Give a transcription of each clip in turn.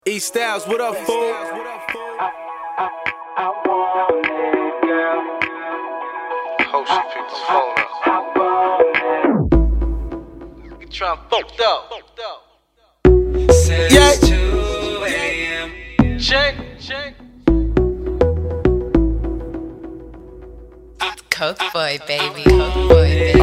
E Styles, what up, fool? I want it, girl. Hope she picked his phone up. You trying fucked up. Said it's 2 a.m. Shake. Coke boy, baby. Coke boy, baby.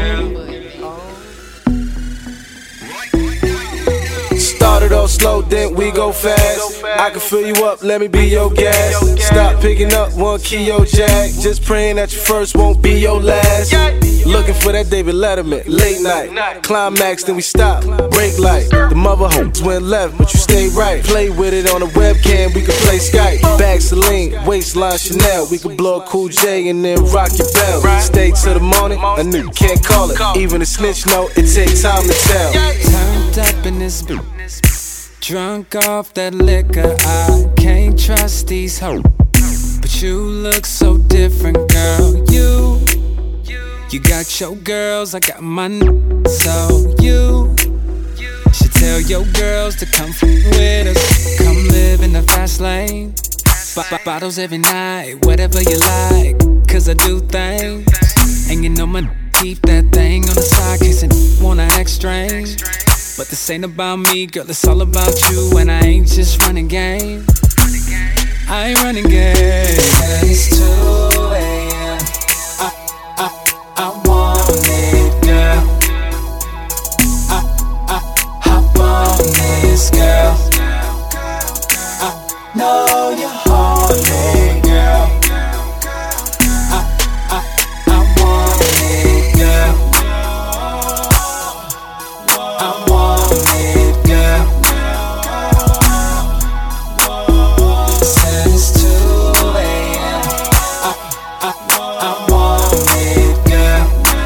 Started off slow, then we go fast. I can fill you up, let me be your gas. Stop picking up one key, your jack. Just praying that your first won't be your last. Looking for that David Letterman, late night. Climax, then we stop, brake light. The mother hoes went left, but you stay right. Play with it on a webcam, we can play Skype. Bag Celine, waistline Chanel. We can blow a Cool J and then rock your bell. Stay till the morning, I knew you can't call it. Even a snitch know it takes time to tell. Turned up in this boot, drunk off that liquor. I can't trust these hoes, but you look so different, girl. You got your girls, I got mine. So you should tell your girls to come with us. Come live in the fast lane. Bottles every night, whatever you like, cause I do things. And you know my keep that thing on the side, case I wanna act strange. But this ain't about me, girl, it's all about you. And I ain't just running game, I ain't running game. It's 2 a.m. I want it, girl. Hop on this, girl. I know you're horny, girl. I want it, girl. I want it, girl. Said it's 2 a.m. I want it, girl.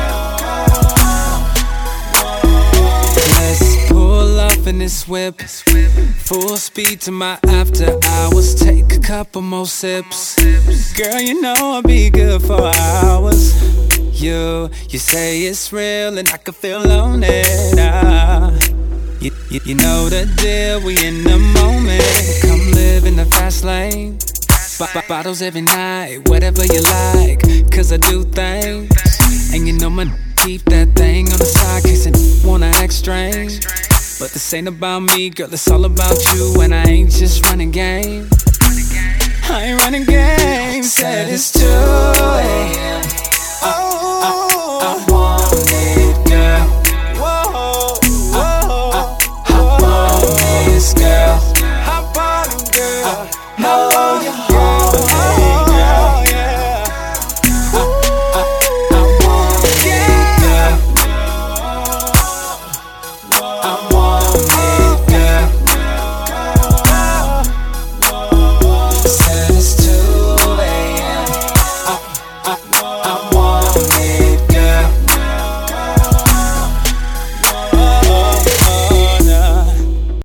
Let's pull up in this whip, full speed to my after hours. Take a couple more sips. Girl, you know I'll be good for hours. You say it's real and I can feel on it. You know the deal, we in the moment. Come live in the fast lane. Bottles every night, whatever you like, cause I do things. And you know my keep that thing on the side, case I wanna act strange. But this ain't about me, girl, it's all about you. And I ain't just running game, I ain't running game. Said it's 2 a.m. I want it, girl. Hop on this, girl. Hop on it, girl.